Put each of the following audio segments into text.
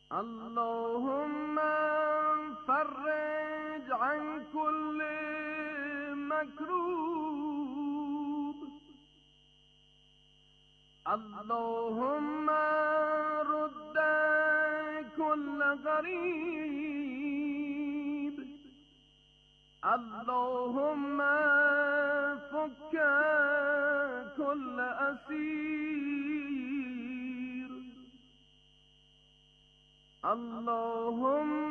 اللهم فرج عن كل مكروب. اللهم رد كل غريب. اللهم فك كل أسير. اللهم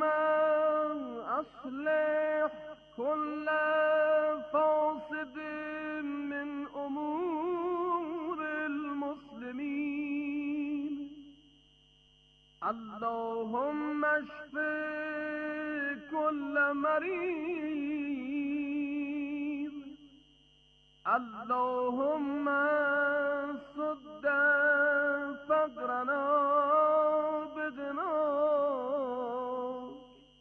أصلح كل فاسد من أمور المسلمين. اللهم اشف كل مريض. اللهم سد فقرنا بغناك.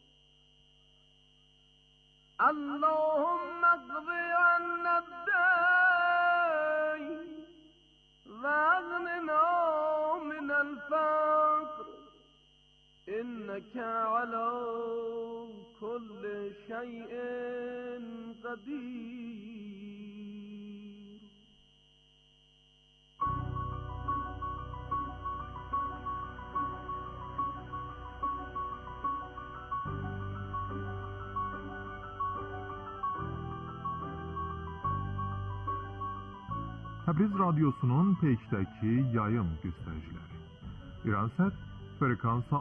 اللهم اقض عنا الدين واغننا من الفقر إنك على كل شيء قدير. Təbriz Radyosu'nun Peş'teki yayım göstericileri. İranset frekansa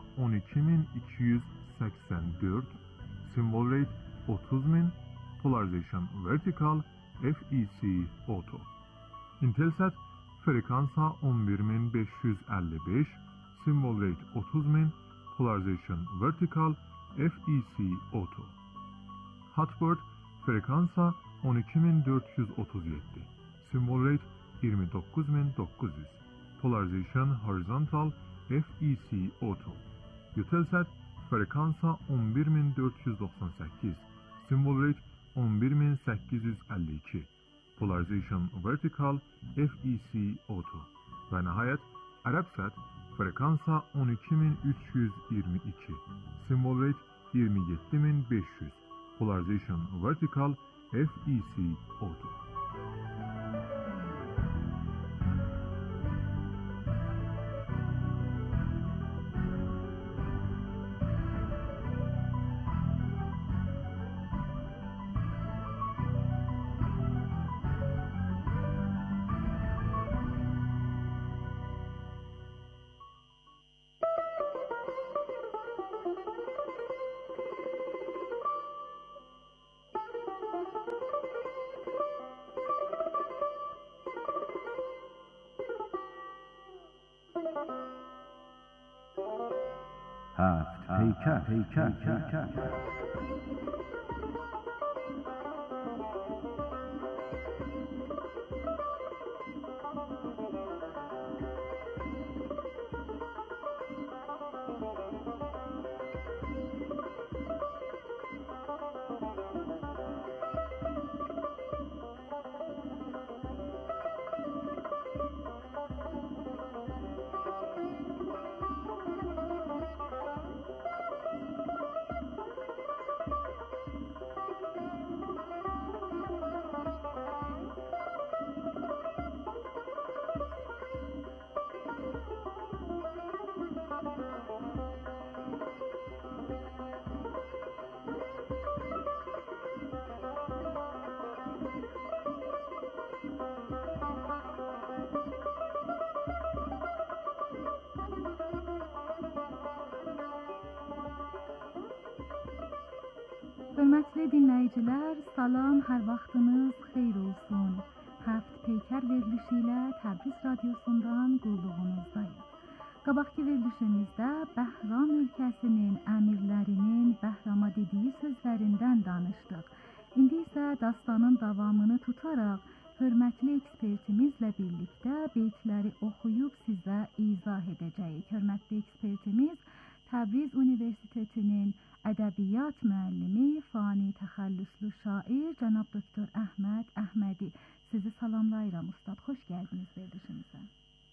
12284, symbol rate 30000, polarization vertical, FEC auto. Intelsat frekansa 11555, symbol rate 30000, polarization vertical, FEC auto. Hotbird frekansa 12437, symbol rate 29900, polarization horizontal, FEC auto. Eutelsat frekansa 11498, symbol rate 11852, polarization vertical, FEC auto. Ve nihayet Arabsat frekansa 12322, symbol rate 27500, polarization vertical, FEC auto. هفت پیکر. Hörmətli dinləyicilər, salam, hər vaxtınız xeyir olsun. Həft Peykər verilişi ilə Təbriz Radyosundan qulluğunuzdayıq. Qabaqki verilişimizdə Bəhram ölkəsinin əmirlərinin Bəhrama dediyi sözlərindən danışdıq. İndi isə dastanın davamını tutaraq hörmətli ekspertimizlə birlikdə beytləri oxuyub sizə izah edəcəyik. Hörmətli ekspertimiz Təbriz Universitetinin ədəbiyyat müəllimi, fani təxəllüslü şair cənab doktor Əhməd Əhmədi. Sizi salamlayıram ustad. Xoş gəldiniz verilişimizə.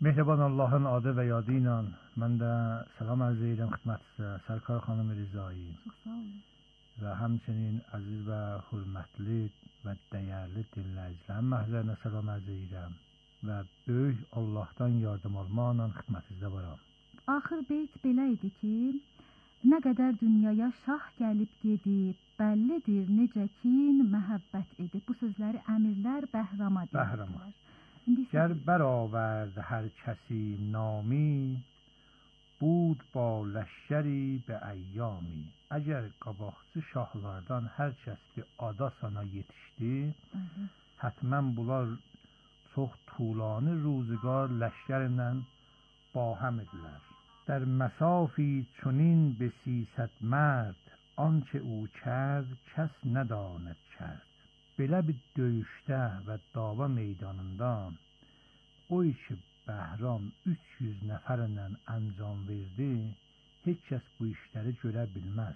مهربان Allahın adı və yadı ilə mən də salam arz edirəm xidmətinizə, Sərkar xanım Rızایی Çox sağ olun. və həmçinin əziz və hörmətli və dəyərli dinləyicilərin məhzərinə salam arz edirəm və böyük Allahdan yardım almaqla xidmətinizdə varam. Axır beyt belə idi ki, nə qədər dünyaya şah gəlib gedib, bəllidir necə kin məhəbbət edib. Bu sözləri əmirlər Bəhrama deyirdilər. گر برآورد هر کسی نامی بود با لشکری به ایامی. Əgər qabaqçı şahlardan hər kəs bir ada sana yetişdi, həttəmən bunlar çox tulanı ruzigar ləşkərlə bahəm idilər. در مسافی چنین به 300 مرد آنچه او کرد کس نداند کرد. Belə bir döyüşdə və dava meydanında o işi Bəhram 300 nəfərlə əncam verdi, heç kəs bu işləri görə bilməz.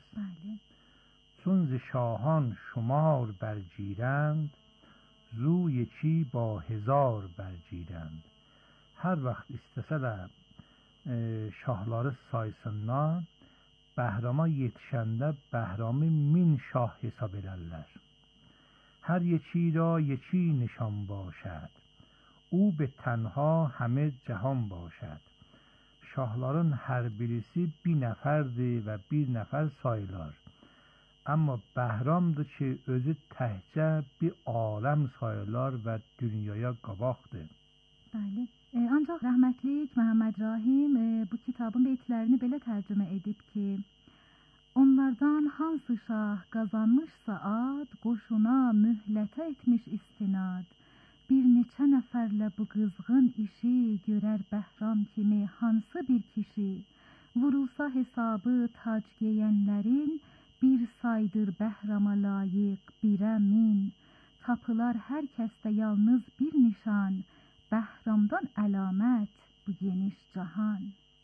چون ز شاهان شمار برگیرند زو یکی با 1000 برگیرند. Hər vaxt istəsələr şahları saysınlar, Bəhrama yetişəndə Bəhramı 1000 şah hesab edərlər. هر یکی را یکی نشان باشد او به تنها همه جهان باشد. Şahların hər birisi bir nəfərdir və bir nəfər sayılar. Amma Bəhramdır ki, özü təhcə bir aləm sayılar və dünyaya qabaqdır. Bəli. Ancaq rəhmətlik Məhəmməd Rahim bu kitabın beytlərini belə tərcümə edib ki, onlardan hansı şah qazanmışsa ad, qoşuna mühlətə etmiş istinad. Bir neçə nəfərlə bu qızğın işi görər Bəhram kimi hansı bir kişi. Vurulsa hesabı tac geyənlərin bir saydır Bəhrama layiq birə min. Tapılar hər kəsdə yalnız bir nişan, Bəhramdan əlamət bu geniş cahan.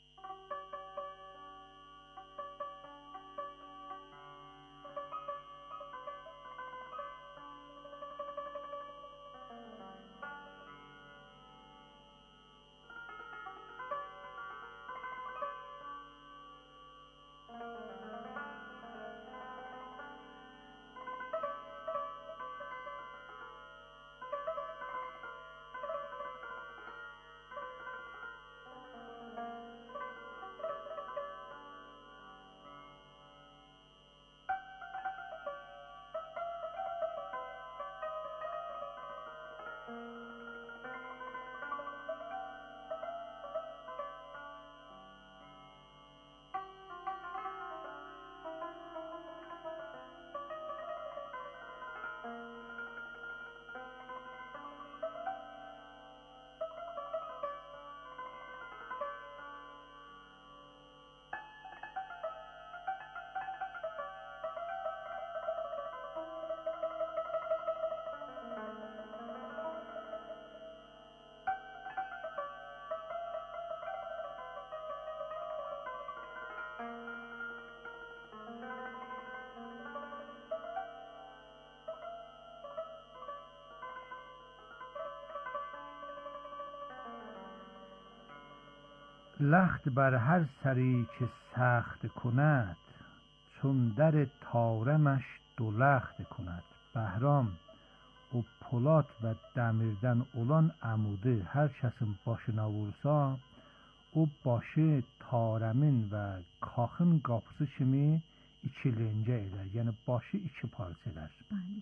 لخت بر هر سری که سخت کند چون در طارمش دو لخت کند. Bəhram o polad və dəmirdən olan əmudi hər kəsin başına vursa, o başı tarəmin və kaxın qapısı kimi iki lencə edər. Yəni başı iki parça edər.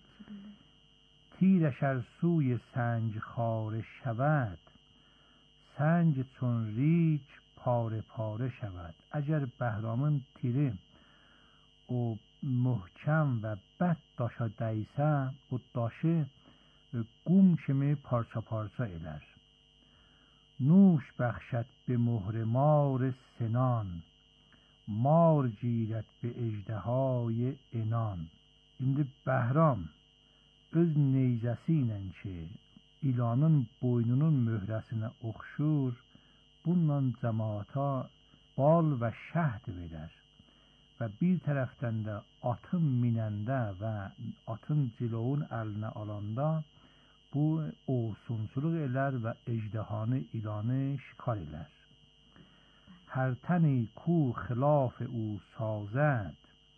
تیرش ار سوی سنج خاره شود سنج چون ریگ پاره پاره شود. اگر Bəhramın tiri o möhkəm və bərk daşa dəysə, o daşı qum kimi parça parça elər. نوش بخشد به مهر مار سنان مار گیرد به اژدهای عنان. İndi Bəhram öz neyzəsi ilə ki, ilanın boynunun möhrəsinə oxşur, bununla cəmaata bal və şəhd verər. Və bir tərəfdən də atın minəndə və atın cilovun əlinə alanda bu olsunçuluq elər və ejdehanı ilanı şikar elər. هر تنی کو خلاف او سازد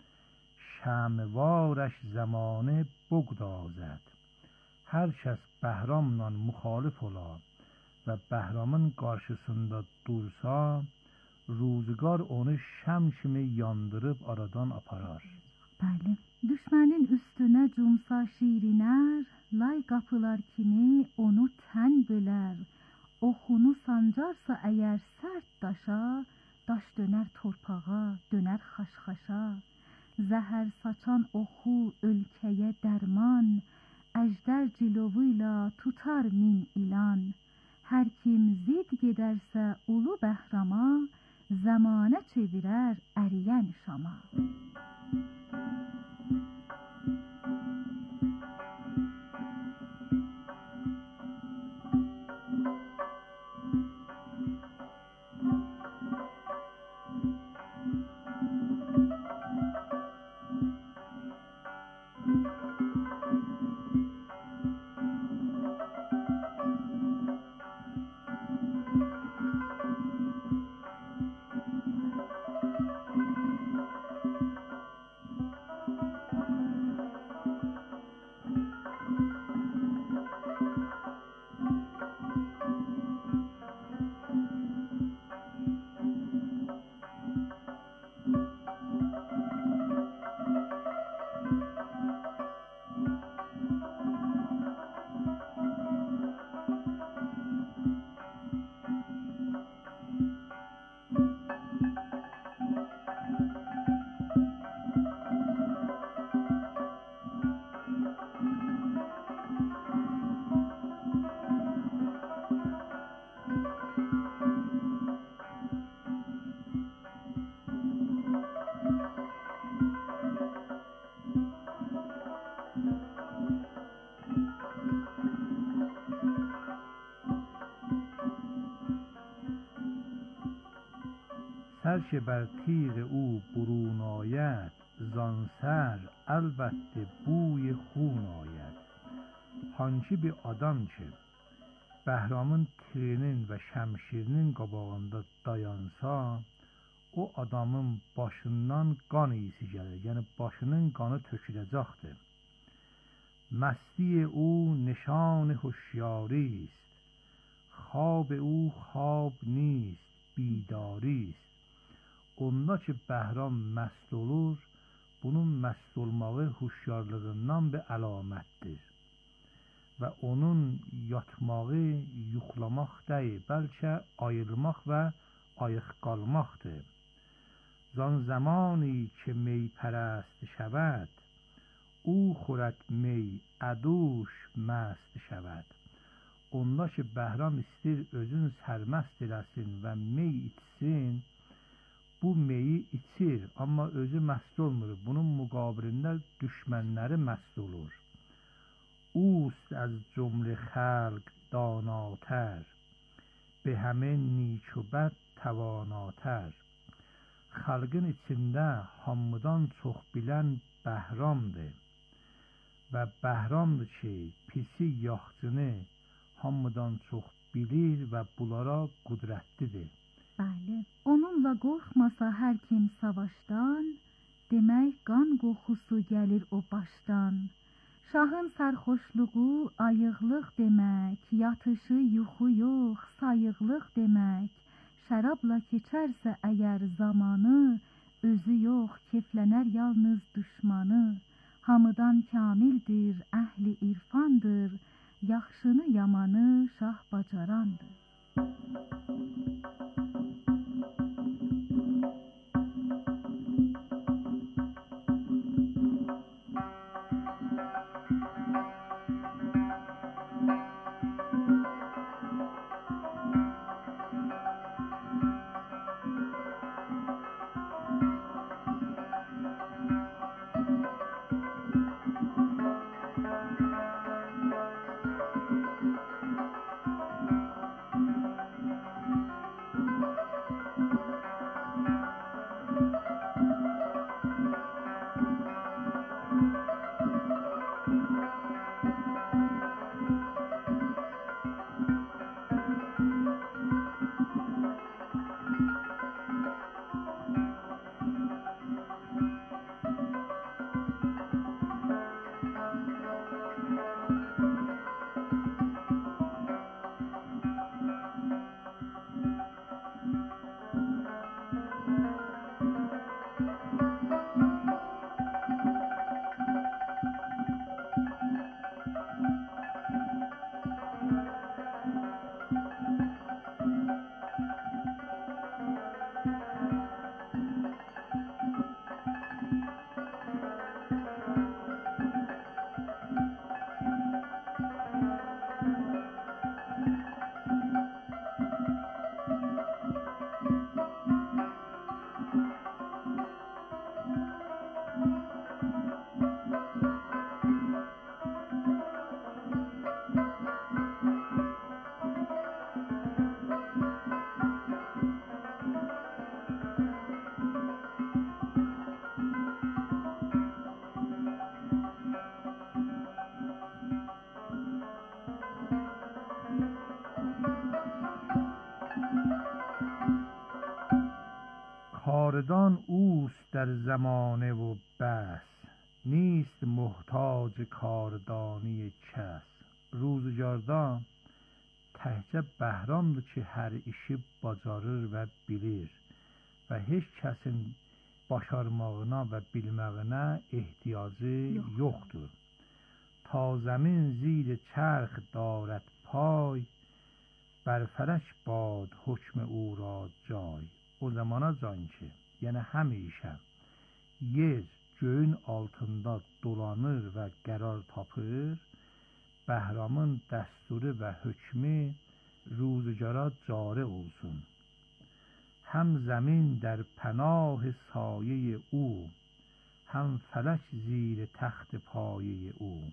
شموارش زمانه بگدازد. Her kəs Bəhramla müxalif ola və Bəhramın qarşısında dursa, ruzgar onu şəm kimi yandırıb aradan aparar. Bəli. Düşmənin üstünə cumsa şiriner, lay qapılar kimi onu tən bölər. Oxunu sancarsa əgər sərt daşa, daş dönər torpağa, dönər xaşxaşa. Zəhər saçan oxu ölkəyə dərman, əjdər cilovuyla tutar min ilan. Hər kim zid gedərsə ulu Bəhrama, zamanə çevirər əriyən şama. سر که بر تیغ او برون آید، زان سر البته بوی خون آید. Hanki bir adam ki, Bəhramın tirinin və şəmşirinin qabağında dayansa, o adamın başından qan iyisi gəlir, yəni başının qanı töküləcəkdir. Məsti o nişan huşyari است، خواب او خواب نیست بیداری است. Onda ki Bəhram məst olur, bunun məst olmağı huşyarlığından bir əlamətdir. Və onun yatmağı yuxlamaq deyil, bəlkə ayılmaq və ayıq qalmaqdır. Zan zamani ki می پرست شود، او خورد می عدوش مست شود. Onda ki Bəhram istir özün sərməst eləsin və mey içsin, bu meyi içir, amma özü məst olmur. Bunun müqabilində düşmənləri məst olur. اوست از جمله خلق داناتر، به همه نیک و bad تواناتر. Xalqın içində hamıdan çox bilən Bəhramdır və Bəhramdır ki, pisi yaxçını hamıdan çox bilir və bunlara qüdrətlidir. Bəli, onunla qorxmasa hər kim savaşdan, demək qan qoxusu gəlir o başdan. Şahın sərxoşluğu ayıqlıq demək, yatışı yuxu yox, sayıqlıq demək. Şərabla keçərsə əgər zamanı, özü yox, keflənər yalnız düşmanı. Hamıdan kamildir, əhli irfandır, yaxşını yamanı şah bacarandır. کاردان اوست در زمانه و بس، نیست محتاج کاردانی کس. Ruzigarda təkcə Bəhramdır ki, hər işi bacarır və bilir və heç kəsin başarmağına və bilməyinə ehtiyacı yoxdur. Ta zəmin zir çərx darət pay, bər fələk bad hükm او را جای. O zamana can ki, yəni həmişə yer göğün altında dolanır və qərar tapır, Bəhramın dəsturu və hökmü روزگارا جاری olsun. هم زمین در پناه سایه او، هم فلک زیر تخت payı او.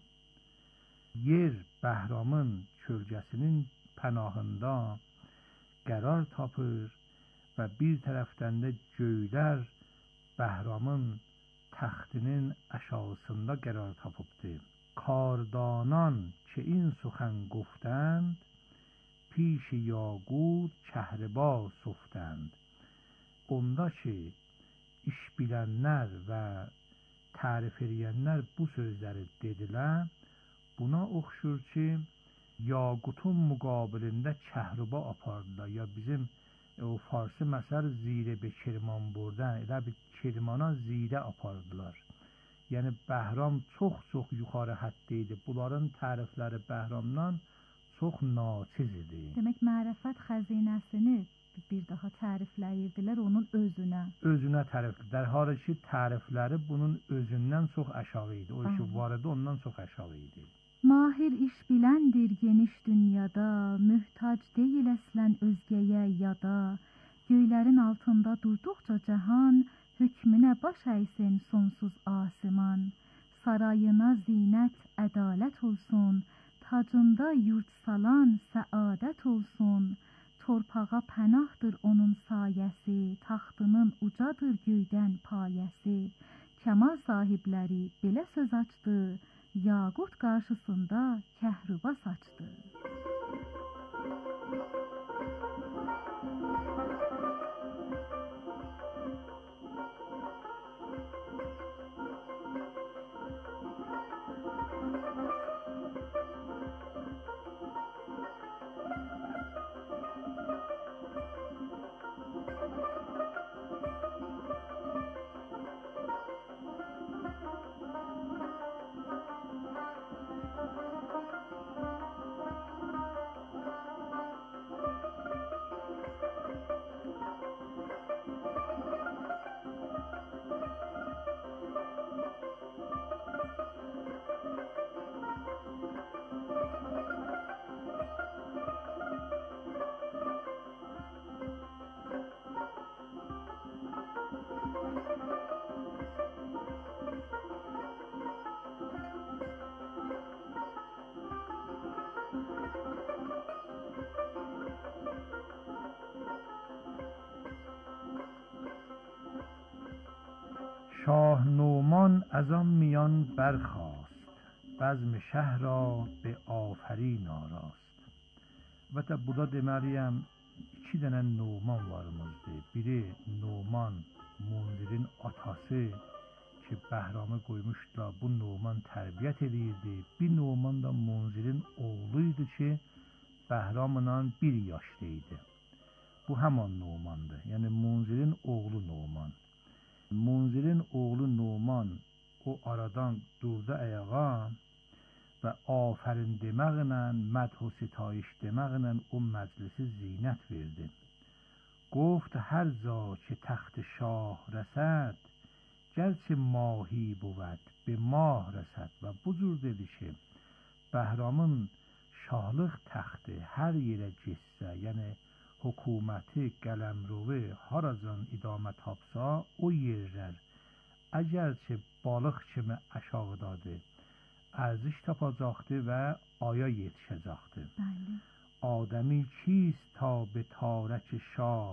Yer Bəhramın kölgəsinin pənahında qərar tapır və bir tərəfdən də göylər Bəhramın təxtinin aşağısında qərar tapıbdır. کاردانان که این سخن گفتند، پیش یاقوت کهربا سفتند. Onda ki iş bilənlər və tərif edənlər bu sözləri dedilər, buna oxşur ki yaqutun müqabilində kəhriba apardılar. Ya bizim o farsi məsəl zirə be kirman burdan, elə bir kirmana zirə apardılar. Yəni Bəhram çox yuxarı həddə idi. Bunların tərifləri Bəhramdan çox naçiz idi. Demək mərifət xəzinəsini bir daha tərifləyirdilər onun özünə. Özünə təriflər. در حالی ki tərifləri bunun özündən çox aşağı idi. O ki vardı ondan çox aşağı idi. Mahir iş biləndir geniş dünyada, mühtac deyil əslən özgəyə yada. Göylərin altında durduqca cahan, hükmünə baş əysin sonsuz asiman. Sarayına zinət, ədalət olsun, tacında yurt salan səadət olsun. Torpağa pənahdır onun sayəsi, taxtının ucadır göydən payəsi. Kəmal sahibləri belə söz açdı, yaqut qarşısında kəhriba saçdı. شاه نومان از آن میان برخاست، بزم شهر را به آفرین آراست. Əlbəttə burada deməliyəm, iki dənə Numan varımızdır. Biri Numan, Munzirin atası ki Bəhramı qoymuşdular, bu Numan tərbiyyət edirdi. Bir Numan da Munzirin oğluydu ki Bəhramla bir yaşlı idi. Bu həman Numandır. Yəni Munzirin oğlu Numan. Munzirin oğlu Numan o aradan durdu ayağa və afərin deməklə, mədh و ستایش deməklə o məclisi zinət verdi. گفت هر جا که تخت شاه رسد، گرچه ماهی بود به ماه رسد. Və bu cür dedi ki Bəhramın şahlıq təxti hər yerə getsə, yəni hökuməti, qələmrovi haracan idamə tapsa, o yerlər əgərçə balıq kimi aşağıdadır, ارزش tapacaqdır və aya yetişəcəkdir. آدمی کیست تا به تارک شاه،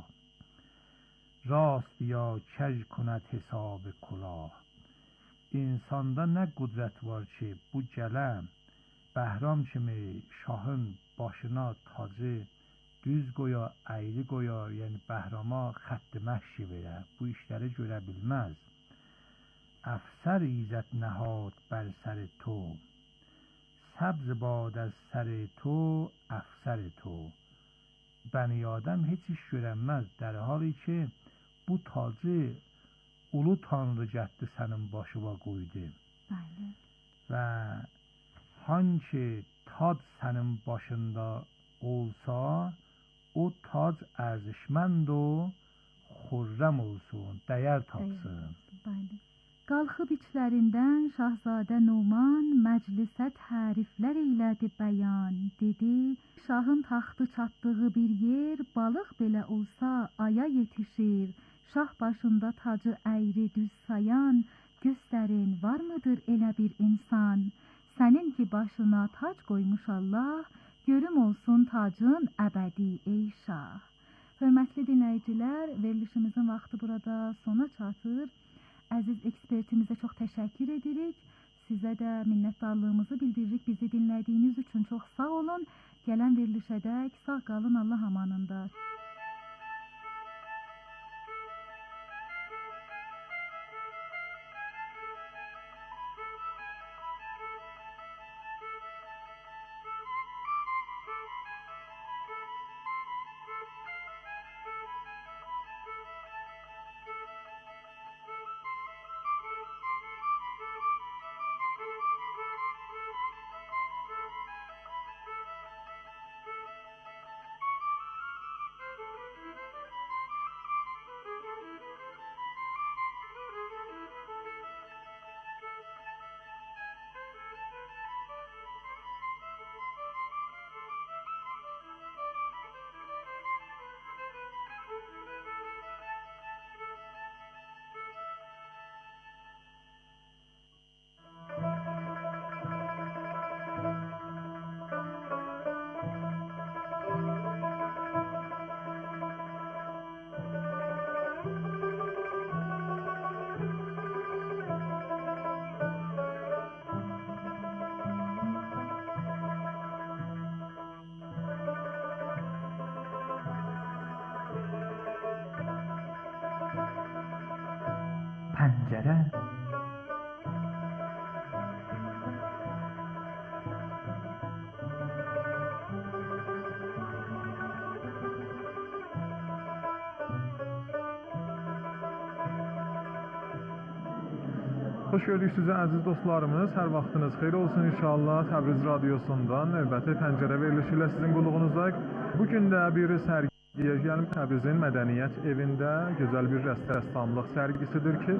راست یا کج کند حساب کلاه. İnsanda nə qüdrət var ki, bu gələm Bəhram kimi şahın başına tacı düz qoya, əyri qoya, yəni Bəhrama xətt məşi verə, bu işləri görə bilməz. افسر ایزد نهاد بر سر تو سبز باد از سر تو افسر تو Bəni Adəm heç iş görənməz در حالی ki bu tacı ulu tanrı cəddi sənin başına qoydu. Bəli. Və hangi tac sənin başında olsa o tac ərzişmənd o xürrəm olsun, dəyər tapsın. Bəli. Qalxıb içlərindən Şahzadə Numan məclisə təriflər eylədi bəyan. Dedi, şahın taxtı çatdığı bir yer balıq belə olsa aya yetişir. Şah başında tacı əyri düz sayan, göstərin var mıdır elə bir insan? Sənin ki başına tac qoymuş Allah, görüm olsun tacın əbədi ey şah. Hörmətli dinləyicilər, verilişimizin vaxtı burada sona çatır. Əziz ekspertimizə çox təşəkkür edirik. Sizə də minnətdarlığımızı bildiririk. Bizi dinlədiyiniz üçün çox sağ olun. Gələn verilişədək sağ qalın, Allah amanında. پنجره Xoş gördük sizə əziz dostlarımız. Hər vaxtınız xeyir olsun inşallah. Təbriz radiosundan növbəti pəncərə verilişi ilə sizin qulluğunuzdayıq. Bugün də bir sərgiyə gəlib Təbrizin Mədəniyyət evində gözəl bir rəssamlıq sərgisidir ki,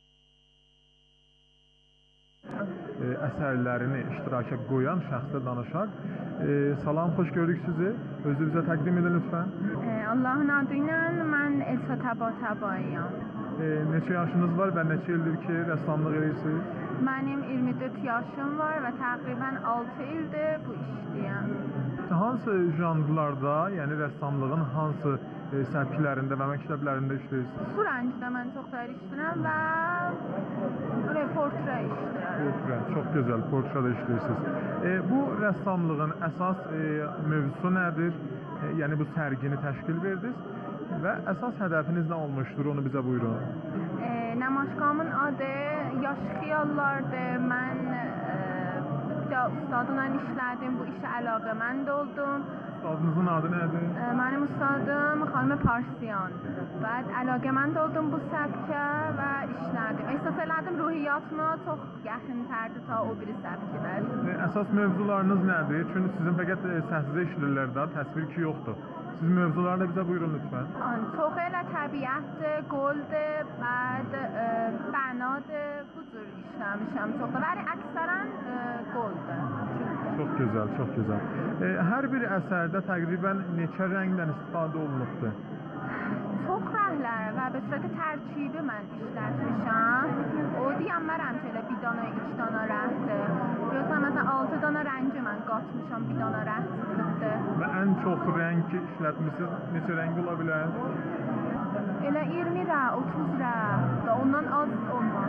əsərlərini iştiraka qoyan şəxslə danışaq. Salam, xoş gördük sizi. Özü bizə təqdim edin lütfən. Allah'ın adıyla mən Elsa Təbatəbayıyam. Neçə yaşınız var və neçə ildir ki, rəssamlıq edirsiniz? Mənim 24 yaşım var və təqribən 6 ildir bu işləyəm. Hansı janrlarda, yəni rəssamlığın hansı səbkilərində və məktəblərində işləyirsiniz? Su rəngdə mən çoxlar işləyirəm və portre işləyirəm. Portre, çox gözəl, portreda işləyirsiniz. Bu rəssamlığın əsas mövzusu nədir? Yəni bu sərgini təşkil verdiniz və əsas hədəfiniz nə olmuşdur, onu bizə buyurun. Namaşqamın adı Yaş Xiyallardır. Mən ustadımla işlədim, bu işə əlaqəmənd oldum. Ustadınızın adı nədir? Mənim ustadım xanım Parsiyan. Bəd əlaqəmənd oldum bu səbkə və işlədim. Ehsas elədim ruhiyyatımla çox yaxıntardır ta o biri səbkilər. Əsas mövzularınız nədir? Çünki sizin fəqət səhvizə işləyirlər də, təsvir ki yoxdur. Siz mövzularını bizə buyurun lütfən. Çox elə təbiətdir, qoldur, bəd bənadır, bu cür işləmişəm çoxda. Bəli, əksərən qoldur. Çox gözəl, çox gözəl. Hər bir əsərdə təqribən neçə rəngdən istifadə olunubdur? Çox rənglər və به صورت tərkibi mən işlətmişəm. O deyənmərəm ki, elə bir dana, 2 dana rəngdir. Yoxsa məsələn 6 dana rəngi mən qatmışam, bir dana rəng çıxıbdır. Və ən çox rəng ki işlətmisiniz, neçə rəng ola bilər? Elə 20 rəng, 30 rəng, ondan az olmaz.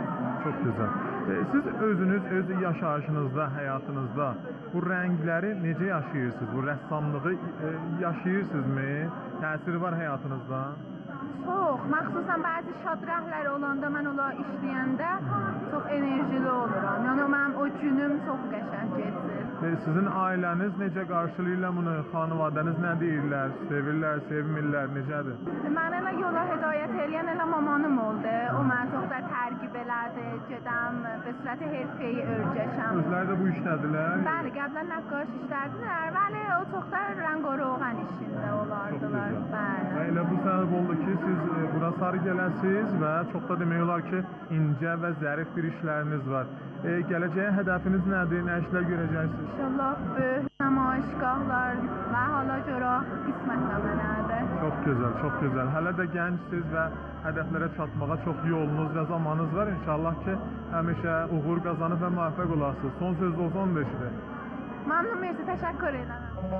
Çox gözəl. Siz özünüz öz yaşayışınızda, həyatınızda bu rəngləri necə yaşayırsınız? Bu rəssamlığı yaşayırsınızmı? Təsiri var həyatınızda? Çox, məxsusən bəzi şadrahlar olanda mən ola işləyəndə çox enerjili oluram. Yəni mənim o günüm çox qəşəng keçir. Sizin ailəniz necə qarşılayırlar bunu? Xanvadəniz nə deyirlər? Sevirlər, sevmirlər, necədir? Mən elə yola hidayət eləyən elə mamanım oldu. O mənə çox da tərgib elədi. Gedəm به صورت حرفه‌ای örgəşəm. Özləri də bu işdədirlər? Bəli, qəbələn nəqqaş işlərdilər. Bəli, o çox da rəng və roğan işində olardılar. Bəli. Elə bu səbəb oldu ki, siz bura sarı gələsiniz və çox da demək olar ki, incə və zərif bir işləriniz var. Gələcəyə hədəfiniz nədir? Nə işlər görəcəksiniz? İnşallah böyük nümayişgahlar və hala-cora qismətlə mənədir. Çox gözəl, çox gözəl. Hələ də gəncsiniz və hədəflərə çatmağa çox yolunuz və zamanınız var. İnşallah ki, həmişə uğur qazanıb və müvəffəq olasınız. Son söz olsun da eşidək. Məmnun, mersi, təşəkkür edirəm.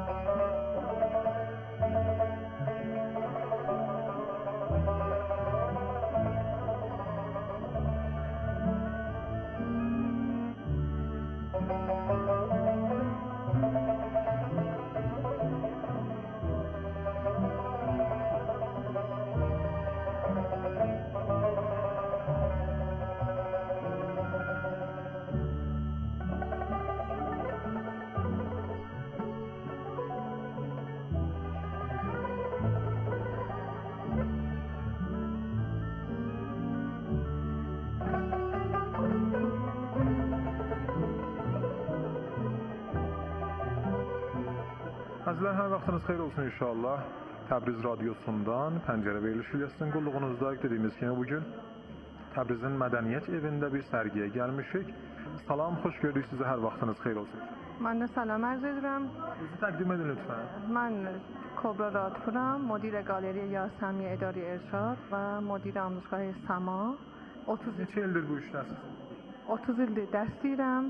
Əzizlər, hər vaxtınız xeyir olsun inşallah. Təbriz radiosundan Pəncərə verilişi ilə sizin qulluğunuzda dediyimiz kimi bugün Təbrizin Mədəniyyət evində bir sərgiyə gəlmişik. Salam, xoş gördük sizi, hər vaxtınız xeyir olsun. من سلام عرض دارم. Sizi təqdim edin lütfən. من کبرا رادپورم، مدیر گالری یاسمی اداری ارشاد و مدیر آموزشگاه سما. 30 Neçə ildir bu işdəsiniz? 30 ildir dərs deyirəm.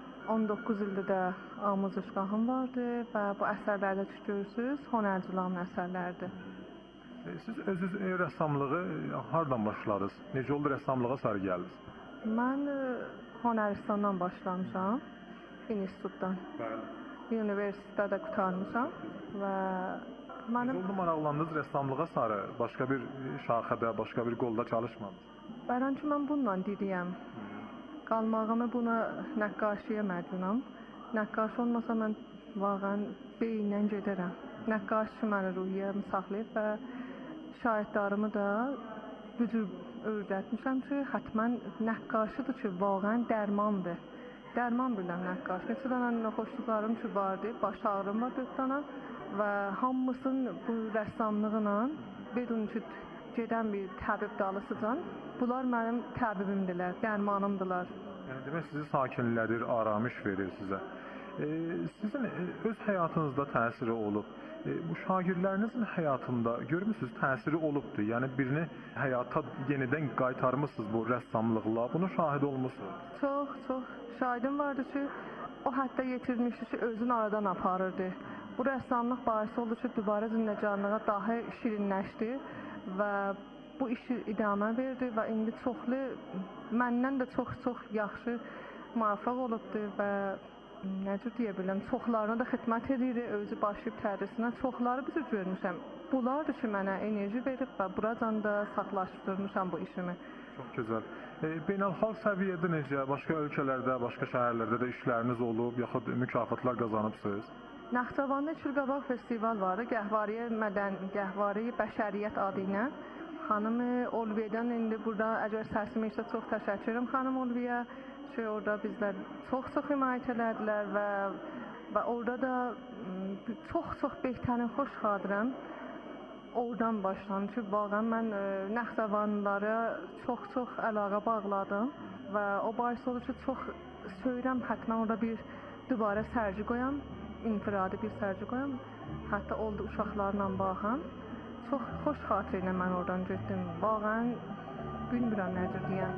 19 ildir də amuzuşgahım vardı və bu əsərlərdə görürsüz, Honərculanın əsərləridir. Siz özünüz rəssamlığı hardan başladınız? Necə oldu rəssamlığa sarı gəldiniz? Mən Honəristandan başlamışam, institutdan. Bəli. Universitetdə qurtarmışam və Necə oldu maraqlandınız rəssamlığa sarı? Başqa bir şaxədə, başqa bir qolda çalışmadınız? Bəran ki, mən bununla diriyəm. Qalmağımı buna nəqqaşiyə məcbunam. Nəqqaş olmasa mən vaqən beyinlə gedərəm. Nəqqaş ki, məni ruhiyyəmi saxlayıb və şahiddarımı da bu cür öyrətmişəm ki, hətmən nəqqaşıdır ki, vaqən dərmandır. Dərman biləm nəqqaş. Neçə dənə xoşluqlarım ki, vardı, baş ağrım var 4 dənə və hamısının bu rəssamlığına bedun ki, gedən bir təbib dalısıcan. Bunlar mənim təbibimdirlər, dərmanımdırlar. Yəni demək sizi sakinlədir, aramış verir sizə. Sizin öz həyatınızda təsiri olub. Bu şagirdlərinizin həyatında görmüsünüz təsiri olubdur. Yəni birini həyata yenidən qaytarmısınız bu rəssamlıqla. Bunu şahid olmusunuz. Çox şahidim vardı ki, o hətta yetirmişdi ki, özünü aradan aparırdı. Bu rəssamlıq bahisi oldu ki, dübarə zindəcanlığa daha şirinləşdi və bu işi idamə verdi və indi çoxlu məndən də çox yaxşı müvəffəq olubdur və necə deyə bilərəm, çoxlarına da xidmət edir, özü başlayıb tədrisinə. Çoxları biz görmüşəm. Bunlardır ki, mənə enerji verib və buradan da saxlaşdırmışam bu işimi. Çox gözəl. Beynəlxalq səviyyədə necə, başqa ölkələrdə, başqa şəhərlərdə də işləriniz olub, yaxud mükafatlar qazanıbsınız? Naxçıvanda 2 il qabaq festival vardı, Gəhvari Bəşəriyyət adı ilə. Xanım Olviyadan indi burada əgər səsimi isə çox təşəkkür edirəm xanım Olviya ki, orada bizlər çox himayət elədilər və orada da çox behtərin xoş xatirəm oradan başlandı ki, vaqən mən Naxçıvanlılara çox əlaqə bağladım və o bahis olur ki, çox söyürəm hətmən orada bir dübarə sərgi qoyam, infiradi bir sərgi qoyam, hətta oldu uşaqlarla baxam. Çox xoş xatirə ilə mən oradan getdim. Vaqən bilmirəm necə deyəm.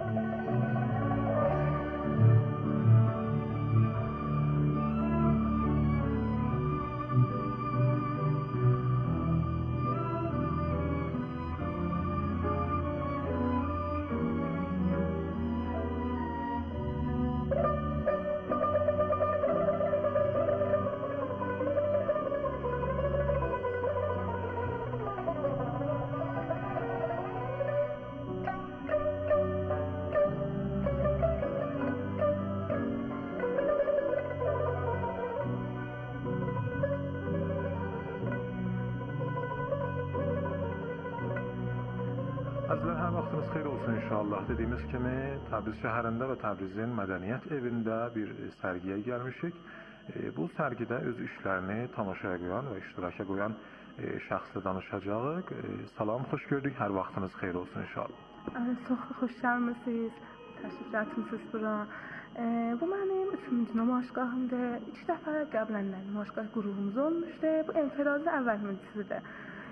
vaxtınız xeyir olsun inşallah. Dediyimiz kimi Təbriz şəhərində və Təbrizin Mədəniyyət evində bir sərgiyə gəlmişik. Bu sərgidə öz işlərini tamaşaya qoyan və iştiraka qoyan şəxslə danışacağıq. Salam, xoş gördük. Hər vaxtınız xeyir olsun inşallah. Çox xoşgəlmisiniz. Təşrif etmisiniz bura. Bu mənim 3-cü namaşqahımdır. 2 dəfə qəbləndən namaşqah qurulumuz olmuşdu. Bu enfirazi əvvəlmisidir.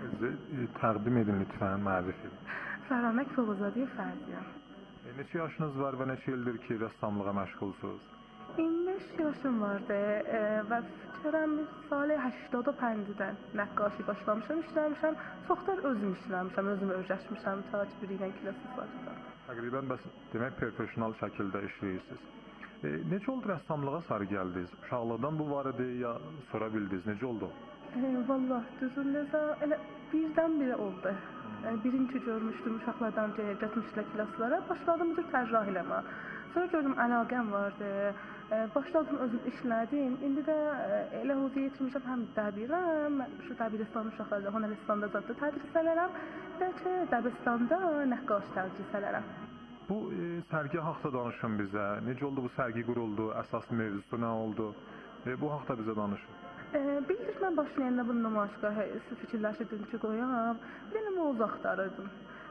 Təqdim edin lütfən, mərifə edin. Fərhanə Fövzadiyə Fərdiyəm. Neçə yaşınız var və neçə ildir ki, rəssamlığa məşğulsunuz? 25 yaşım vardı və fikirəm sal 85-dən nəqqaşi başlamışam, işləmişəm. Çoxdan özüm işləmişəm, özüm öyrəşmişəm ta ki, bir ilə kilası saçdan. Təqribən bəs demək professional şəkildə işləyirsiniz. Necə oldu rəssamlığa sarı gəldiniz? Uşaqlıqdan bu var idi ya sonra bildiniz? Necə oldu? Vallahi düzündə elə birdən-birə oldu. Birinci görmüşdüm uşaqlardan getmişlər klaslara, başladım bu tərcih eləmə. Sonra gördüm əlaqəm vardı. Başladım özüm işlədim. İndi də elə huzur yetirmişəm həm dəbirəm, şu dəbiristanda uşaqlarla Honaristanda zətdə tədris elərəm və ki Dəbistanda nəqqaş tədris elərəm. Bu sərgi haqqında danışın bizə. Necə oldu bu sərgi quruldu? Əsas mövzusu nə oldu? Bu haqqında bizə danışın. Bildirmən başlayanda bu namaşqahı fikirləşirdim ki, qoyam. Bir dənə mövzu axtarırdım.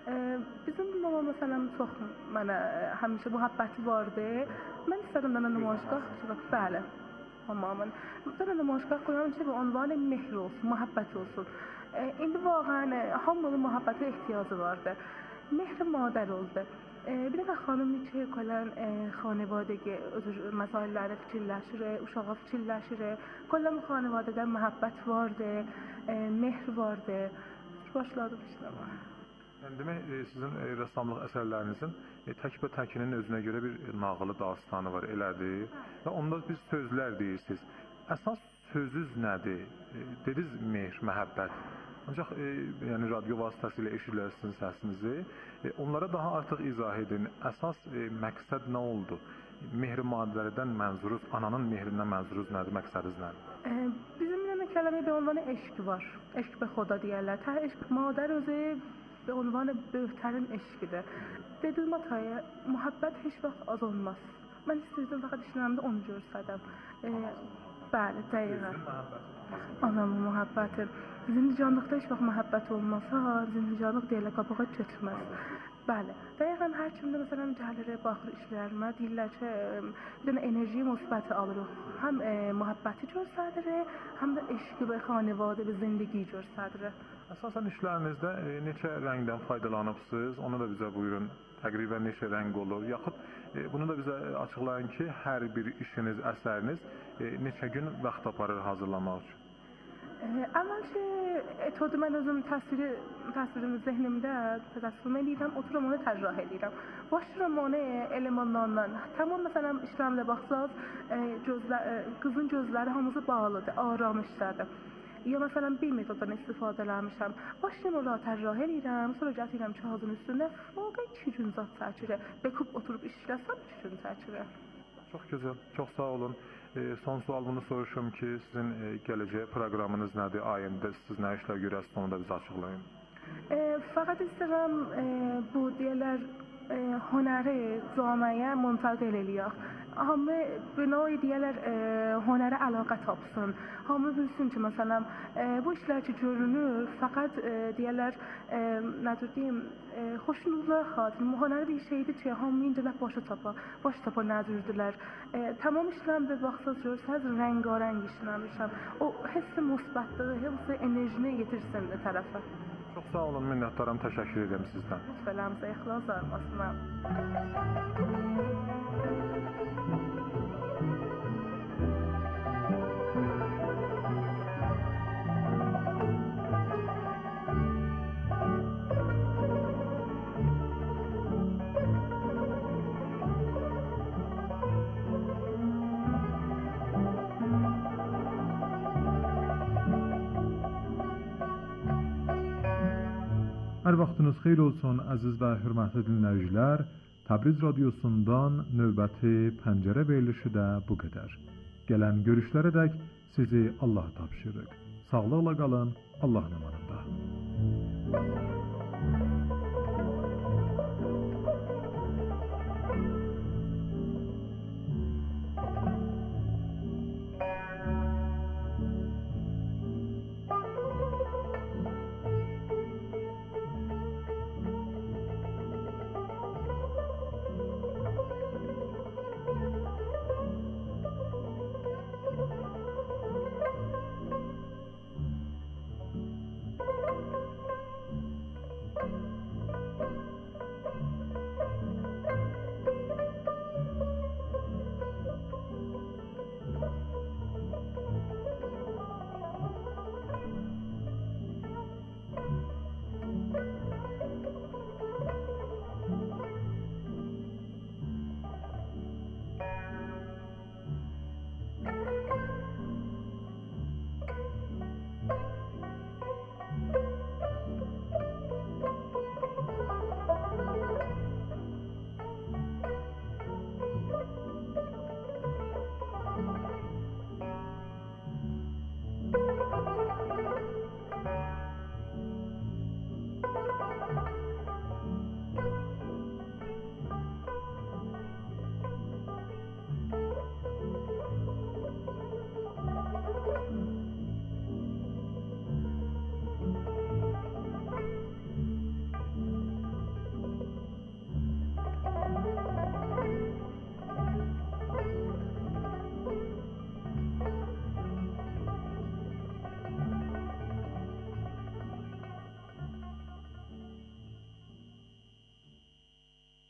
Bizim mama məsələn çox mənə həmişə mühəbbəti vardı. Mən istədim mənə namaşqah, bəli. Mamamın. Bir dənə namaşqah qoyam ki, bu ünvanı mehr olsun, mühəbbət olsun. İndi vaxtən hamının mühəbbətə ehtiyacı vardı. Mehr madər oldu. Bir də xanım ki, kələn xanevadəgi özür məsələləri fikirləşir, uşağa fikirləşir. Kələn xanevadədə məhəbbət vardı, mehr vardı. Başladım işləməyə. Yəni demək sizin rəssamlıq əsərlərinizin təkbətəkinin özünə görə bir nağılı dastanı var, elədir. Və onda biz sözlər deyirsiniz. Əsas sözünüz nədir? Dediniz mehr, məhəbbət. Ancaq yəni radio vasitəsilə eşidirsiniz səsinizi. Onlara daha artıq izah edin. Əsas məqsəd nə oldu? Mehr maddələrdən mənzuruz, ananın mehrindən mənzuruz nədir, məqsədiniz nədir? Bizim bir kəlmə bir ünvanı eşq var. Eşq be xoda deyirlər. Tə eşq madər özü bir ünvanı böyüklərin eşqidir. Dediyim hataya mühəbbət heç vaxt az olmaz. Mən istəyirdim fəqət işlərimdə onu görsədəm. Bəli, dəqiqən. Anamın mühəbbəti. Zindicanlıqda heç vaxt məhəbbət olmasa, zindicanlıq deyilə qabağa götürməz. Bəli, dəqiqən hər kimdə məsələn gəlir, baxır işlərimə, deyirlər ki, bir dənə enerji müsbəti alırıq. Həm məhəbbəti göstərir, həm də eşqi və xanəvadə və zindagi göstərir. Əsasən işlərinizdə neçə rəngdən faydalanıbsınız? Onu da bizə buyurun. Təqribən neçə rəng olur? Yaxud bunu da bizə açıqlayın ki, hər bir işiniz, əsəriniz neçə gün vaxt aparır hazırlamaq üçün? Əvvəlcə etodu mən özüm təsvirimi zehnimdə təsvir edirəm, otururam onu tərcih edirəm. Başlayıram onu elemanlarla. Tamam məsələn işlərimdə baxsaz, qızın gözləri hamısı bağlıdır, aram işlədir. Ya məsələn bir metoddan istifadə eləmişəm. Başlayıram onu tərcih edirəm, sonra gətirirəm kağızın üstündə. Vaqa 2 gün zat çəkir. Bekub oturub işləsəm 2 gün çəkir. Çox gözəl, çox sağ olun. Son sual bunu soruşum ki, sizin gələcək proqramınız nədir? Ayında siz nə işlər görəsiniz, onu da bizə açıqlayın. Fəqət istəyirəm bu deyirlər hünəri camiyə müntəqil eləyək. Hamı binoy deyirlər hünərə əlaqə tapsın. Hamı bilsin ki, məsələn, bu işlər ki görünür, fəqət deyirlər nədir deyim, xoşunuzlar xatir. Hünər bir şeydir ki, hamı incələr başa tapa nədirdirlər. Tamam işlərimdə baxsaz görsəz, rəngarəng işləmişəm. O hissi müsbətliyi, hissi enerjini yetirsin tərəfə. Çox sağ olun, minnətdaram, təşəkkür edirəm sizdən. Lütfələrimizə ixlas armasına. Hər vaxtınız xeyir olsun, əziz və hörmətli dinləyicilər. Təbriz radiosundan növbəti pəncərə verilişi də bu qədər. Gələn görüşlərədək sizi Allah tapşırıq. Sağlıqla qalın, Allahın amanında.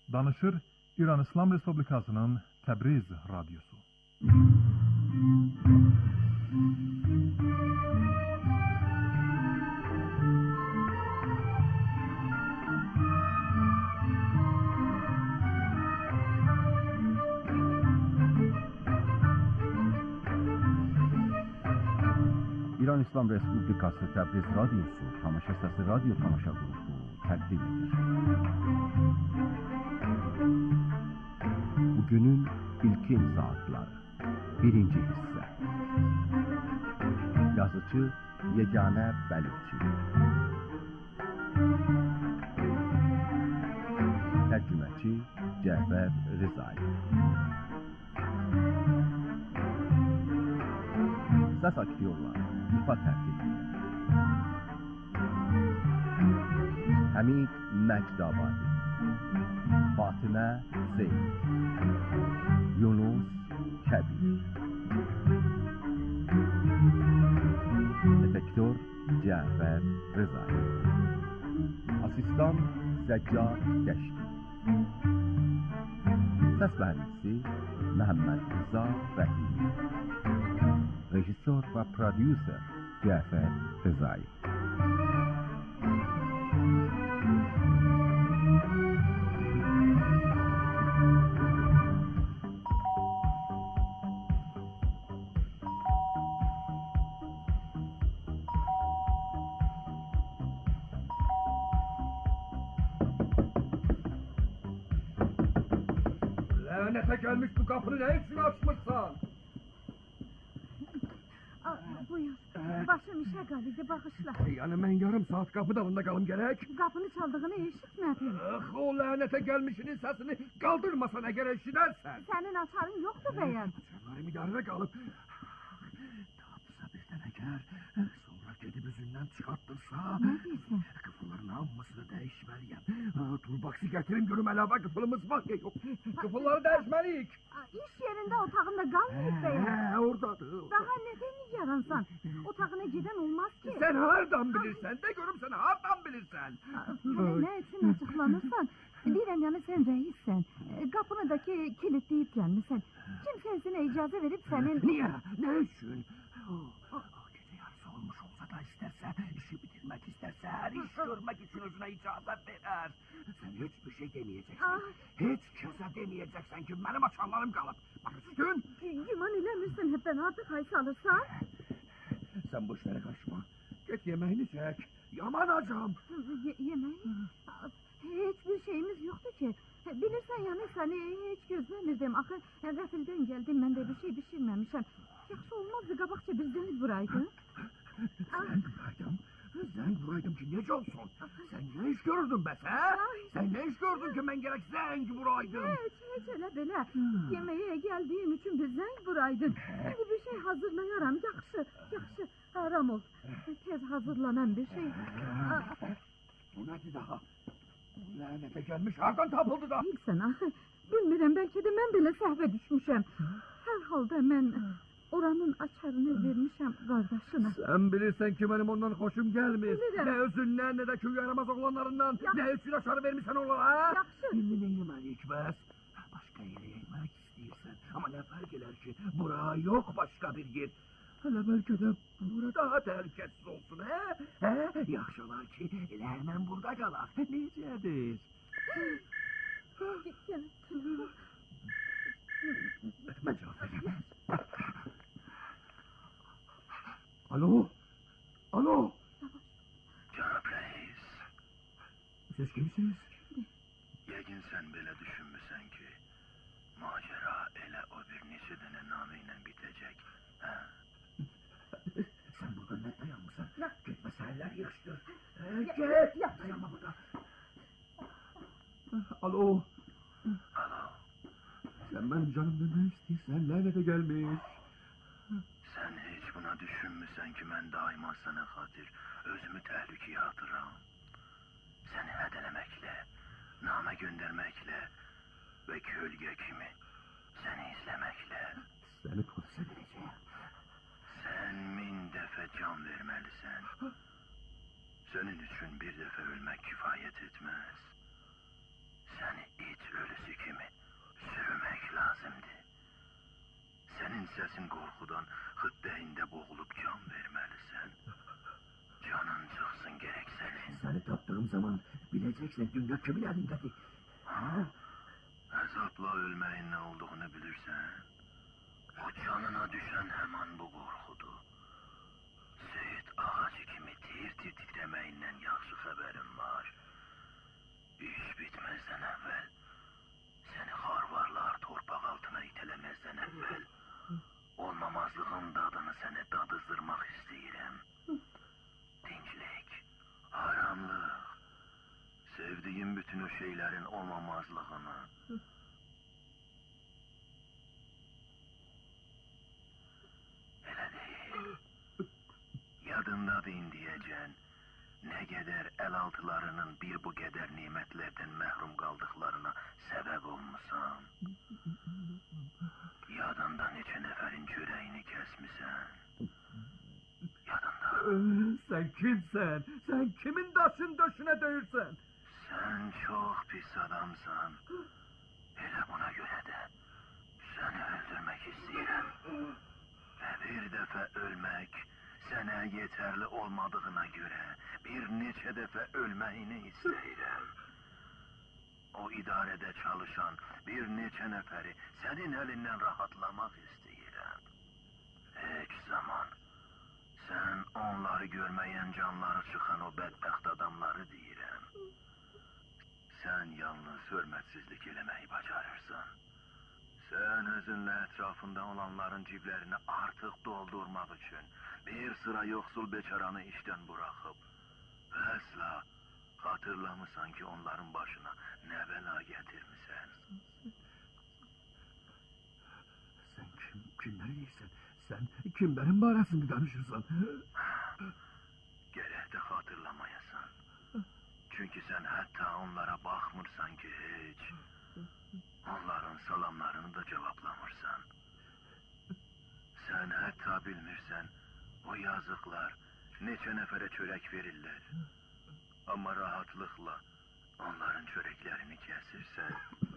danışır İran İslam Respublikasının Təbriz radiosu. İran İslam Respublikası Təbriz radiosu Tamaşa Səsi radyo tamaşa qrupu təqdim edir. Bugünün ilkin saatları. Birinci hisse. Yazıcı Yeganə Bəlivçi. Tərcüməçi Cəfər Rızay. Səs aktyorlar İfa tərtibində. Həmid Məcdabadi, Fatimə Hüseyn, Yunus Kəbir, efektör Cəfər Rızay, asistan Səccad Dəşti, səs mühəndisi Məhəmməd Rıza Rəhimi, rejissor və prodüser Cəfər Rızay. Lanete gelmiş bu kapını ne için açmışsan? Buyur. Başım işe qaldı, bağışla. Yani ben yarım saat kapı dalında kalım gerek. Qapını çaldığını eşitmədim. O lanete gelmişinin sesini kaldırmasana gerek işidersen. Sənin açarın yoxdur bəyəm. Açarlarım idarede kalıp. Tapsa birden eğer sonra gedib üzündən çıkarttırsa. Ne deyirsən? Kıfılların hamısını değişmeliyim. Turbaksi getirin görüm əlavə kıfılımız var ya yok. Kıfılları değişmeliyik. İş yerində otağında qalmayıb bəyəm. Oradadır. Daha neden yaransan? Otağına giden olmaz ki. Sen hardan bilirsen de görüm sen hardan bilirsen. Ne için açıklanırsan? Deyirəm yani sen reissən. Qapınıdaki kilitleyip gelmişsən. Kimse izine icazə verip senin... Niye? Ne için? Gece yarısı olmuş olsa da isterse, işi bitirmek isterse, her iş görmek için özüne icazet verer. Sen hiçbir şey demeyeceksin. Hiç kimse demeyeceksin ki benim açarlarım kalıp. Bak üstün. Güman eləmirsən hep ben artık hay salırsan? Sen bu işlere kaçma. Git yemeğini çek. Yamanacağım. Yemeği? Hiçbir şeyimiz yoktu ki. Bilirsən yani seni hiç gözlemirdim. Axı qəfildən geldim ben de bir şey pişirmemişim. Yaxşı olmazdı qabaqca bir zəng vuraydın. Zəng vuraydım ki nece olsun? Sen ne iş görürdün be sen? Sen ne iş gördün ki ben gerek zəng vuraydım? Hiç elə belə. Yemeğe geldiğin için bir zəng vuraydın. Şimdi bir şey hazırlayaram. Yaxşı. Aram ol. Tez hazırlanan bir şey. Bu nədir daha? Lanete gelmiş hardan tapıldı da? Bilsən axı. Bilmirəm belki de mən belə səhvə düşmüşəm. Hər halda mən oranın açarını vermişəm qardaşına. Sen bilirsen ki benim ondan hoşum gelmiş. Bilirim. Ne özündən ne de köy yaramaz oğlanlarından. Ne üçün açarı vermişsen onlara ha? Yaxşı. Şimdi ne yemelik bəs? Başka yere yemek istiyorsan. Ama ne fark eder ki bura yok başka bir yer. Hele belki de bura daha tehlikesiz olsun he? Yaxşı olar ki elə hemen burada qalaq. Necədir? Ben cevap vereyim. Alo? Cənab reis, Siz kimsiniz? yəqin sən belə düşünmüsən ki, macera elə o bir neçə dənə namı ilə bitəcək, hə? Sen burada ne dayanmışsın? Git meseleler yığıştır. Git! Dayanma burada. Alo? Sen benim canımda ne istiyorsan lanete gelmiş. Sən heç buna düşünmüsən ki, mən daima sənə xatir özümü təhlükəyə atıram. Səni hədələməklə, namə göndərməklə və kölgə kimi səni izləməklə. Seni polise vereceğim. Sən 1000 dəfə can verməlisən. Senin üçün bir dəfə ölmək kifayət etməz. Səni it səsin qorxudan xıddəyində boğulub can verməlisən. Canın çıxsın gerək sənin. Səni tapdığım zaman biləcəksən dünya kimin əlindədir. Ha? Əzabla ölməyin nə olduğunu bilirsən? O canına düşən həman bu qorxudur. Seyid ağacı kimi tir-tir titrəməyindən yaxşı xəbərim var. İş bitməzdən əvvəl, səni xarvarlar torpaq altına itələməzdən əvvəl, olmamazlığın dadını sənə dadızdırmaq istəyirəm. Dinclik, aramlıq, sevdiyim bütün o şeylərin olmamazlığını. Elə deyil. Yadındadır indiyəcən, nə qədər əlaltılarının bir bu qədər nimətlərdən məhrum qaldıqlarına səbəb olmusan. Yadında neçə nəfərin çörəyini kəsmisən. Yadında. Sən kimsən? Sən kimin daşın döşünə döyürsən? Sən çox pis adamsan. Elə buna görə də səni öldürmək istəyirəm. Və bir dəfə ölmək sənə yetərli olmadığına görə bir neçə dəfə ölməyini istəyirəm. O idarədə çalışan bir neçə nəfəri sənin əlindən rahatlamaq istəyirəm. Heç zaman sən onları görməyən canları çıxan o bədbəxt adamları deyirəm. Sən yalnız hörmətsizlik eləməyi bacarırsan. Sən özünlə ətrafında olanların ciblərini artıq doldurmaq üçün bir sıra yoxsul beçaranı işdən buraxıb və əsla xatırlamısan ki, onların başına nə bəla gətirmisən. Sən kimləri deyirsən? Sən kimlərin barəsində danışırsan? Gərək də xatırlamayasan. Çünki sən hətta onlara baxmırsan ki, heç. Onların salamlarını da cavablamırsan. Sən hətta bilmirsən, o yazıqlar neçə nəfərə çörək verirlər. Amma rahatlıqla onların çörəklərini kəsirsən.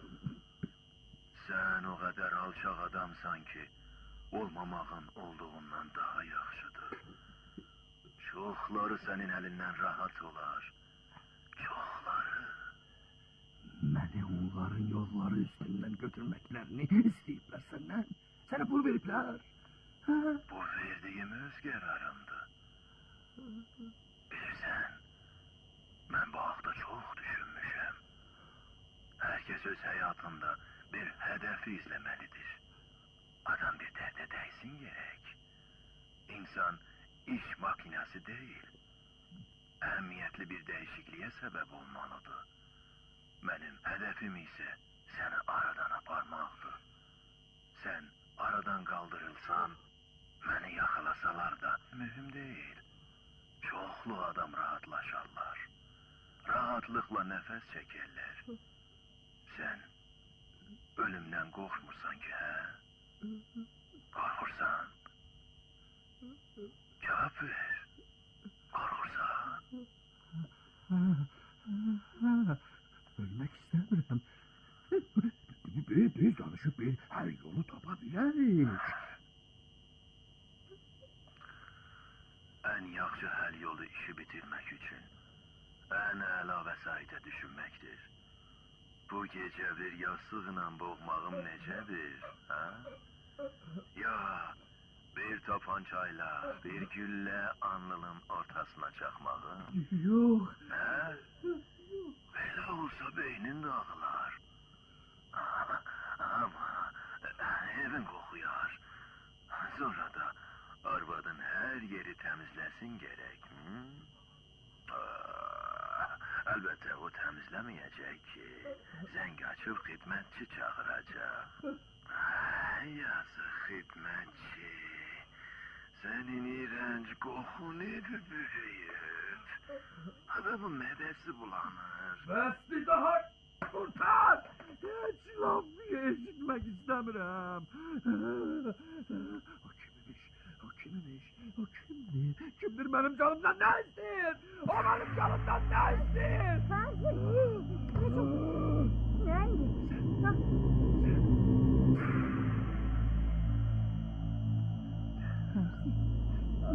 Sən o qədər alçaq adamsan ki, olmamağın olduğundan daha yaxşıdır. Çoxları sənin əlindən rahat olar. Çoxları. Məni onların yolları üstündən götürməklərini istəyiblər səndən. Sənə pul veriblər. Bu verdiyim öz qərarımdır. Bilirsən, mən bu haqda çox düşünmüşəm. Hər kəs öz həyatında bir hədəfi izləməlidir. Adam bir dərdə dəysin gerək. İnsan iş makinası deyil. Əhəmiyyətli bir dəyişikliyə səbəb olmalıdır. Mənim hədəfim isə səni aradan aparmaqdır. Sən aradan qaldırılsan, məni yaxalasalar da mühüm deyil. Çoxlu adam rahatlaşarlar. Rahatlıqla nəfəs çəkərlər. Sən ölümdən qorxmursan ki, hə? Qorxursan? Cavab ver. Qorxursan? Ölmək istəmirəm. Biz danışıb bir hər yolu tapa bilərik. Ən yaxşı həll yolu işi bitirmək üçün ən əla vəsaitə düşünməkdir. Bu gecə bir yastıqla boğmağım necədir, hə? Ya bir tapancayla bir güllə alnının ortasına çaxmağım? Yox. Hə? Belə olsa beynin dağılar. Amma evin qoxuyar. Sonra da arvadın hər yeri təmizləsin gərək. Əlbəttə o təmizləməyəcək ki, zəng açıb xidmətçi çağıracaq. Yazıq xidmətçi, sənin iğrənc qoxun evi bürüyüb. Adamın mədəsi bulanır. Bəsdir daha kurtar! Heç laf eşitmək istəmirəm. O kimmiş? Kimdir mənim canımdan nə istəyir? O mənim canımdan nə istəyir?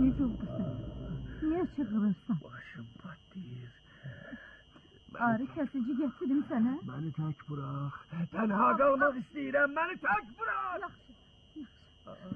Necə oldu sən? Niyə çığırırsan? Başım patlayır. Ağrı kəsici gətirim sənə. Məni tək bırax. Tənha qalmaq istəyirəm. Məni tək bırax. Yaxşı, yaxşı.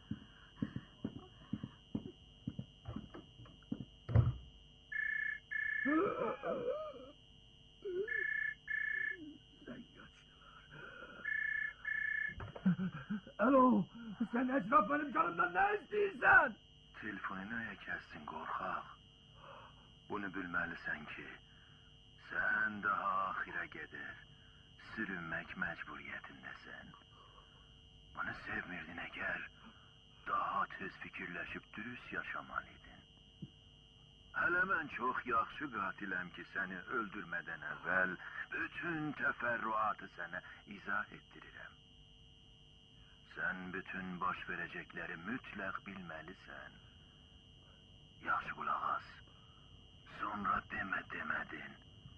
Alo, sen etraf benim canımdan ne istiyorsan? Telefonu neye kestin korkak? Bunu bilmelisin ki, sen daha ahire gider, sürünmek mecburiyetindesin. Bunu sevmirdin eğer, daha tez fikirleşip dürüst yaşamalıydın. Hele ben çok yaxşı qatiləm ki, seni öldürmeden evvel bütün teferruatı sana izah ettirirəm. Sen bütün baş verecekleri mütlak bilmelisin. Yaxşı kulak as. Sonra demedin.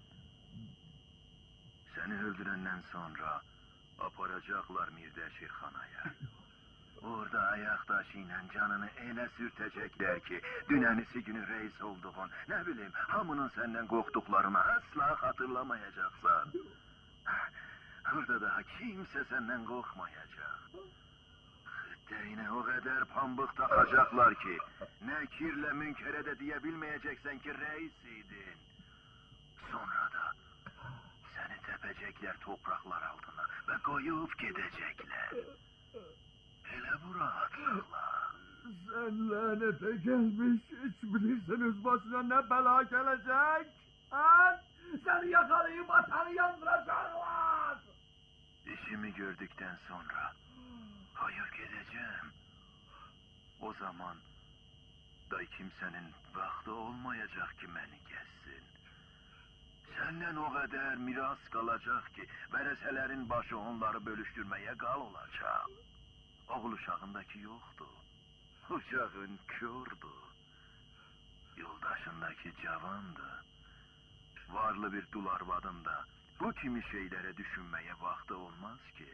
Seni öldürenden sonra aparacaklar Mirdeşirxanaya. Orada ayak taşıyla canını elə sürtecekler ki, dünenisi günü reis olduğun, ne bileyim, hamının senden korktuklarını asla hatırlamayacaksan. Orada daha kimse senden korkmayacak. Hıddeyine o kadar pambık takacaklar ki, ne kirle münkere de diyebilmeyeceksen ki reisiydin. Sonra da seni tepecekler topraklar altına ve koyup gidecekler. Hele bu rahatlıkla. Sen lanete gelmiş, hiç bilirsiniz başına ne bela gelecek? Ha? Seni yakalayıp atanı yandıracaklar. İşimi gördükten sonra hayır gideceğim. O zaman da kimsenin vakti olmayacak ki beni kessin. Senden o kadar miras kalacak ki vereselerin başı onları bölüştürmeye kal olacak. Oğul uşağındaki yoktu. Uşağın kördü. Yoldaşındaki cavandı. Varlı bir dul arvadın da bu kimi şeylere düşünmeye vakti olmaz ki.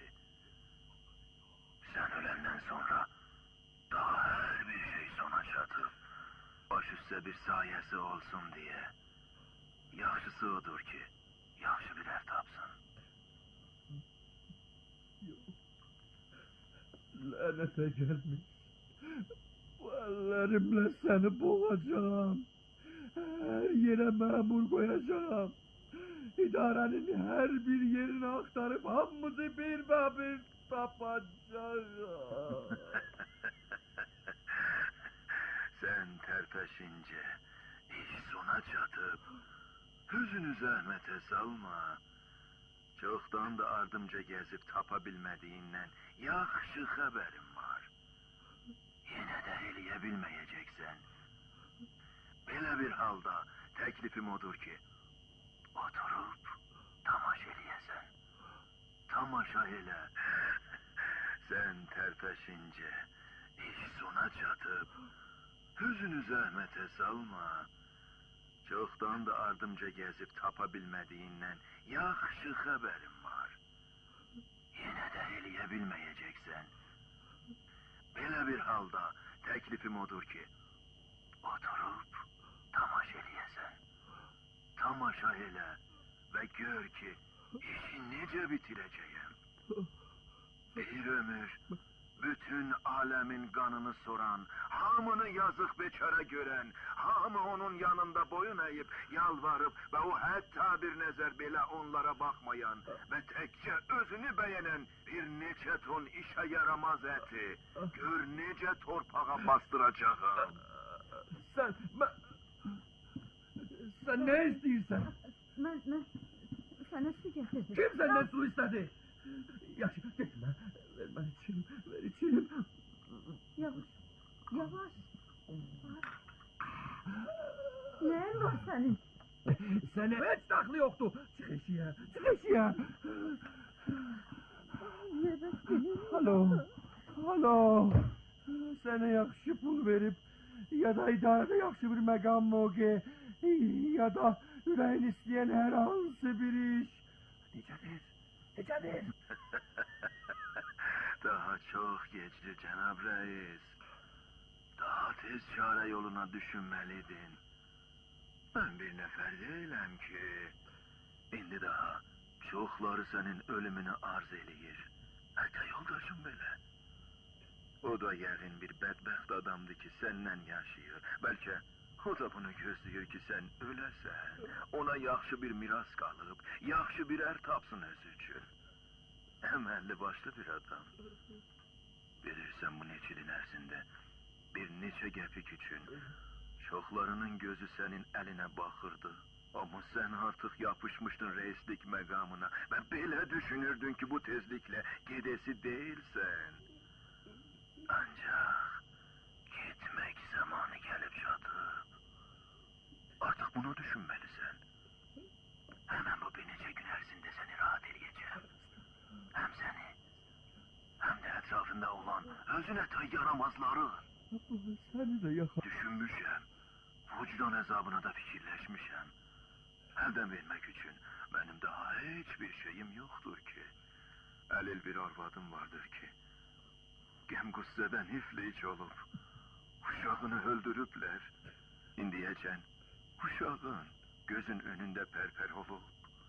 Sen ölenden sonra daha her bir şey sona çatıp baş üstə bir sayesi olsun diye. Yaxşısı odur ki, yaxşı bir ev tapsın. Lanete gelmiş. Bu ellerimle seni boğacağım. Her yere memur koyacağım. İdarenin her bir yerini aktarıp hamımızı bir bir tapacağım. Sen terpeşince, iş sona çatıp, hüzünü zahmete salma. Çoktan da ardımca gezip tapabilmediğinden yaxşı haberim var. Yine de eleyebilmeyeceksen. Böyle bir halda teklifim odur ki, oturup tamaşa eleyesen. Tamaşa ele. Sen terpeşince, iş sona çatıp, hüzünü zahmete salma. Çoktan da ardımca gezip tapabilmediğinden yaxşı haberim var. Yine de eleyebilmeyeceksen. Böyle bir halda teklifim odur ki, oturup tamaşa eleyesen. Tamaşa ele ve gör ki işi nece bitireceğim. Bir ömür bütün alemin kanını soran, hamını yazık beçara gören, hamı onun yanında boyun eğip yalvarıp ve o hatta bir nezer bile onlara bakmayan ve tekçe özünü beğenen bir neçe ton işe yaramaz eti, gör nece torpağa bastıracağım. Sen ne istiyorsan? Ben sana su getirdim. Kim senden su istedi? Yaxşı, getmə. Ver içim. Yavaş. Neyin var senin? Seni hiç daxlı yoktu. Çık eşiğe. Alo. Sənə yaxşı pul verib, ya da idarədə yaxşı bir məqam mövqe, ya da ürəyin istəyən hər hansı bir iş. Necədir? Daha çok geçti Cenab Reis. Daha tez çare yoluna düşünmeliydin. Ben bir nefer değilim ki. İndi daha çoxları senin ölümünü arz eləyir. Hatta yoldaşım belə. O da yəqin bir bədbəxt adamdır ki senden yaşayır. Belki o da bunu gözləyir ki sen öləsən. Ona yaxşı bir miras qalıb, yaxşı bir ər tapsın özü üçün. Əməlli başlı bir adam. Bilirsən bu neçilin ərzində bir neçə qəpik üçün çoxlarının gözü senin əlinə baxırdı. Ama sen artık yapışmıştın reislik məqamına ve belə düşünürdün ki bu tezlikle gedesi değilsen. Ancak gitmek zamanı gelip çatıp artık bunu düşünmelisin. Hemen bu bir neçə gün ərzində seni rahat eləyəcəm. Hem seni hem de etrafında olan özüne tay yaramazları. Seni de yakar. Düşünmüşəm. Vicdan hesabına da fikirleşmişəm. Elden vermek için benim daha hiçbir şeyim yoktur ki. Əlil bir arvadım vardır ki. Gəm-qüssədən iflic olub. Uşağını öldürüblər. İndiyəcən uşağın gözün önündə pərpər olub.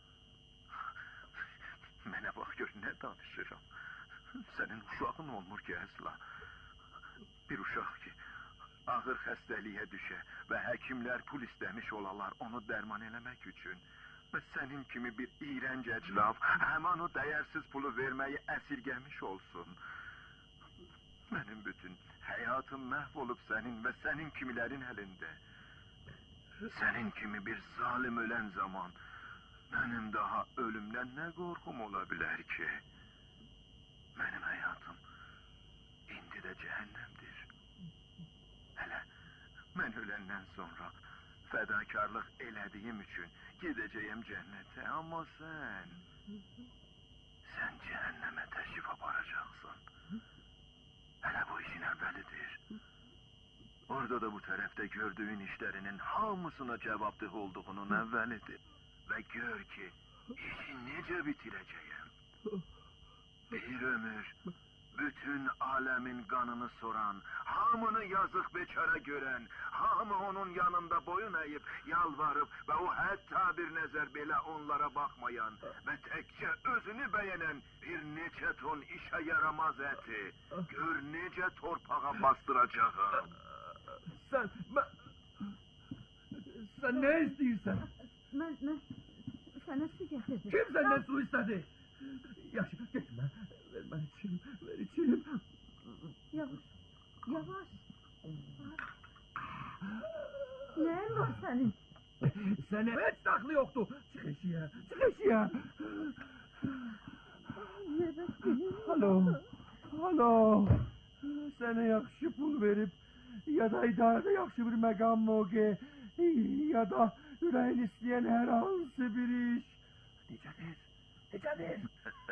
Mənə bax gör nə danışıram. Sənin uşağın olmur ki əsla. Bir uşaq ki ağır xəstəliyə düşə və həkimlər pul istəmiş olalar onu dərman eləmək üçün və sənin kimi bir iyrənc əclaf həman o dəyərsiz pulu verməyi əsirgəmiş olsun. Mənim bütün həyatım məhv olub sənin və sənin kimilərin əlində. Sənin kimi bir zalim ölən zaman mənim daha ölümdən nə qorxum ola bilər ki? Mənim həyatım indi də cəhənnəmdir. Hələ mən öləndən sonra fədakarlıq elədiyim üçün gedəcəyəm cənnətə, amma sən cəhənnəmə təşrif aparacaqsın. Hələ bu işin əvvəlidir. Orada da bu tərəfdə gördüyün işlərinin hamısına cavabdeh olduğunun əvvəlidir. Və gör ki, işi necə bitirəcəyəm. Bir ömür bütün alemin kanını soran, hamını yazık beçara gören, hamı onun yanında boyun eğip, yalvarıp ve o hatta bir nezer belə onlara bakmayan ve tekçe özünü beğenen bir neçə ton işe yaramaz eti, gör nece torpağa bastıracağım. Sen ne istiyorsan? Ben sana su getirdim. Kim senden su istedi? Yaş, gitme. Ver içeyim. Yavaş. Neyin var senin? Sana hiç aklı yoktu. Çık eşiğe. Halo. Sana yaxşı pul verip ya da idarede yaxşı bir məqam mövqe ya da ürəyin istəyən hər hansı bir iş. Necədir?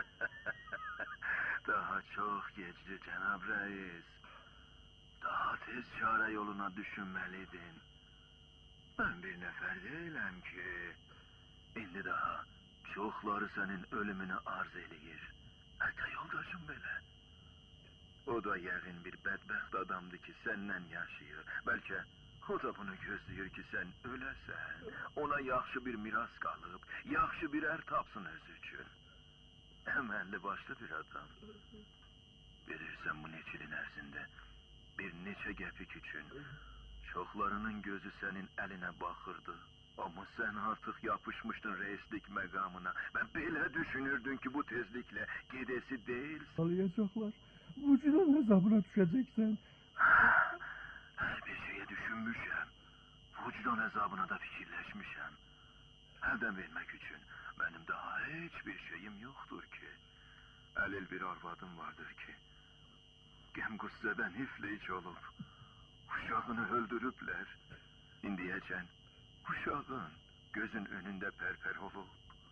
Daha çok geçti Cenab Reis. Daha tez çare yoluna düşünmeliydin. Ben bir nefer değilim ki. İndi daha çoxları senin ölümünü arz eləyir. Hatta yoldaşım belə. O da yəqin bir bədbəxt adamdır ki senden yaşayır. Belki o da bunu gözləyir ki sen öləsən. Ona yaxşı bir miras qalıb, yaxşı bir ər tapsın özü üçün. Əməlli başlı bir adam. Bilirsən bu neçilin ərzində bir neçə qəpik üçün çoxlarının gözü sənin əlinə baxırdı. Ama sen artık yapışmıştın reislik məqamına ve belə düşünürdün ki bu tezlikle gedesi değil. Salayacaklar. Vücudan hesabına düşeceksen. Her bir şeye düşünmüşəm. Vicdan hesabına da fikirleşmişəm. Elden vermek için benim daha hiçbir şeyim yoktur ki. Əlil bir arvadım vardır ki. Gəm-qüssədən iflic olub. Uşağını öldürüblər. İndiyəcən uşağın gözün önündə pərpər olub.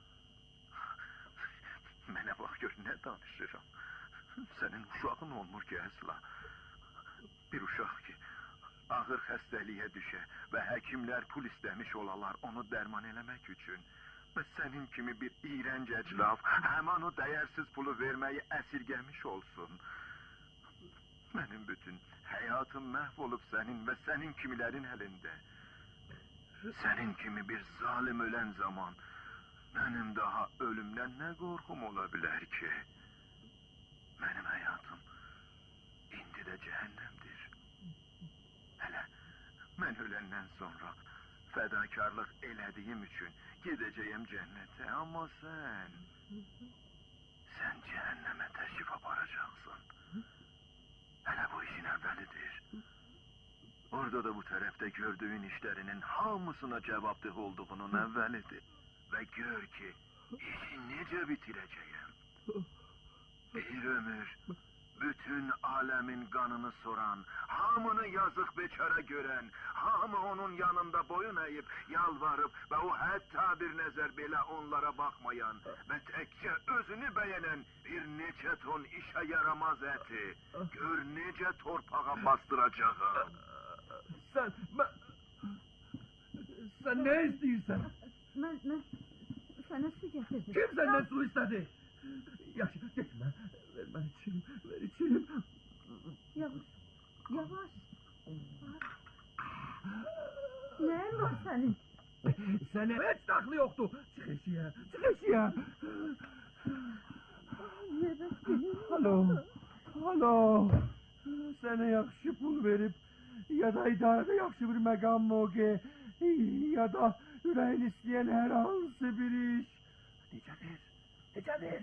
Mənə bax gör nə danışıram. Sənin uşağın olmur ki əsla. Bir uşaq ki ağır xəstəliyə düşə və həkimlər pul istəmiş olalar onu dərman eləmək üçün və sənin kimi bir iyrənc əclaf həman o dəyərsiz pulu verməyi əsirgəmiş olsun. Benim bütün hayatım mahvolup senin ve senin kimilerin elinde. Senin kimi bir zalim ölen zaman benim daha ölümden ne korkum olabilir ki? Benim hayatım indi de cehennemdir. Hele ben ölenden sonra fedakarlık elediğim için gideceğim cennete ama sen cehenneme teşrif aparacaksın. Hele bu işin evvelidir. Orada da bu tarafta gördüğün işlerinin hamısına cevaptır olduğunun evvelidir. Ve gör ki işi nece bitireceğim. Bir ömür bütün alemin kanını soran, hamını yazık beçara gören, hamı onun yanında boyun eğip yalvarıp ve o hatta bir nezer bile onlara bakmayan ve tekçe özünü beğenen bir nece ton işe yaramaz eti, gör nece torpağa bastıracağım. Sen ne istiyorsun? Ben sana su getirdim. Kim senden su istedi? Yaxşı, getmə. Ver ben içeyim. Yavaş. Neyin var senin? Seni hiç daxlı yoktu. Çık eşiğe. Halo. Sənə yaxşı pul verib, ya da idarədə yaxşı bir məqam mövqe, ya da ürəyin istəyən hər hansı bir iş. Necədir?